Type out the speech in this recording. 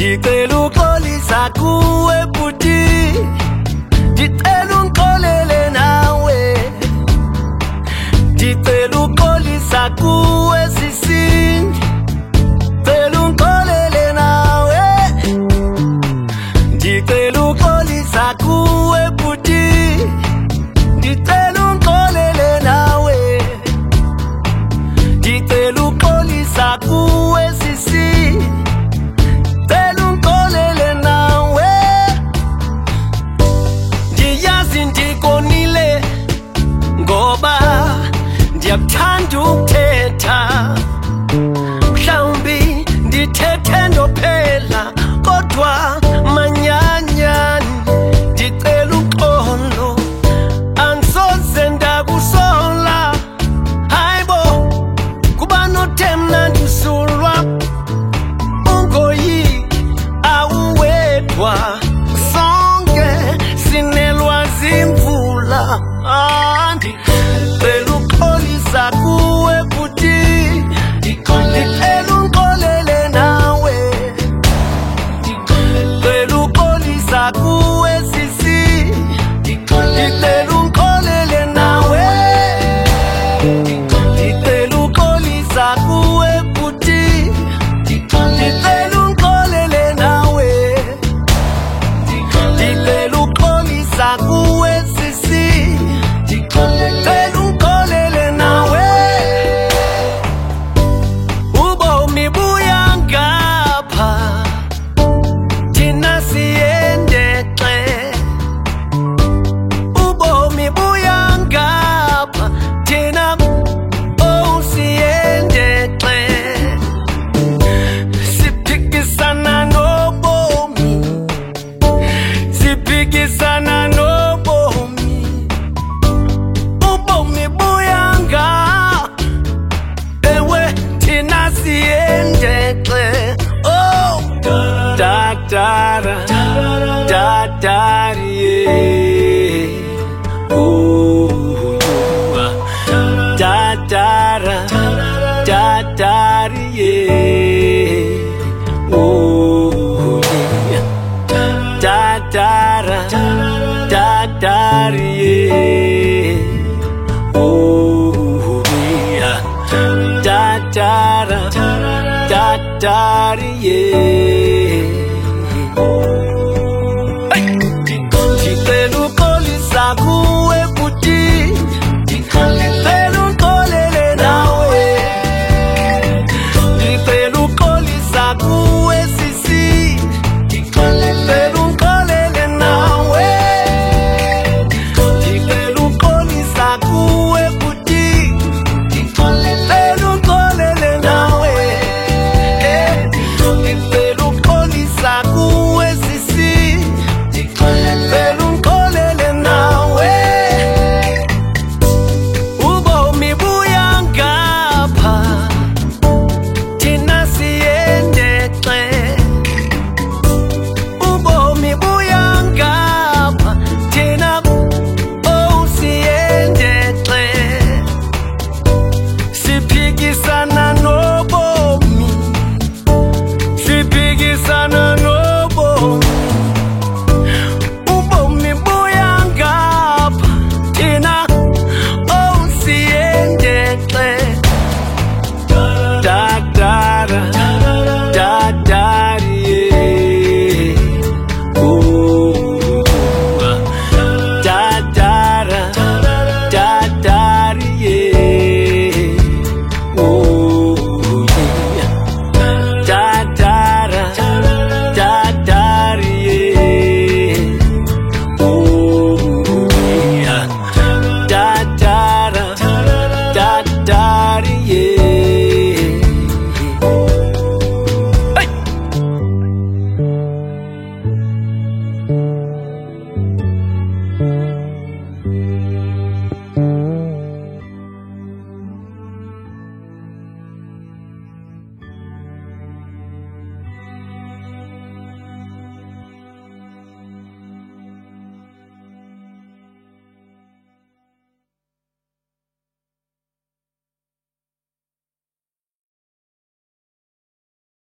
Ndicela uxolisa kuwe bhuti, ndicela ungixolele nawe. Ndicela uxolisa kuwe sisi, ndicela ungixolele nawe. Ndicela uxolisa kuwe bhuti, ndicela ungixolele nawe. Ndicela uxolisa kuwe sisi, ndicela ungixolele nawe. Ndiyazi ndikonile ngoba ndiyakuthanda ukuthetha, mhlawumbi ndithethe ndophela kodwa manyanyani. Ndicela uxolo, angisoze ndakusola. Hayibo, kuba nothe mna ndisulwa, ungoyiki awuwedwa, sonke sinelwa zimvula. Ndicela uxolisa kuwe bhuti, ndicela ungixolele nawe. Ndicela uxolisa kuwe sisi, ndicela ungixolele nawe. Ndicela uxolisa kuwe bhuti, ndicela ungixolele nawe. Ndicela uxolisa kuwe sisi, ndicela ungixolele nawe. Ubomi buya ngapha, thina siyendexe. Ubomi buya ngapha, thina siyendexe. Siphikisana nobomi, siphikisana nobomi. Ubomi buya ngapha, ewe thina siyendexe. Oh, dadara, dadari, oh, dadara, dadari, oh, dadara, dadari, oh, dadara, dadari.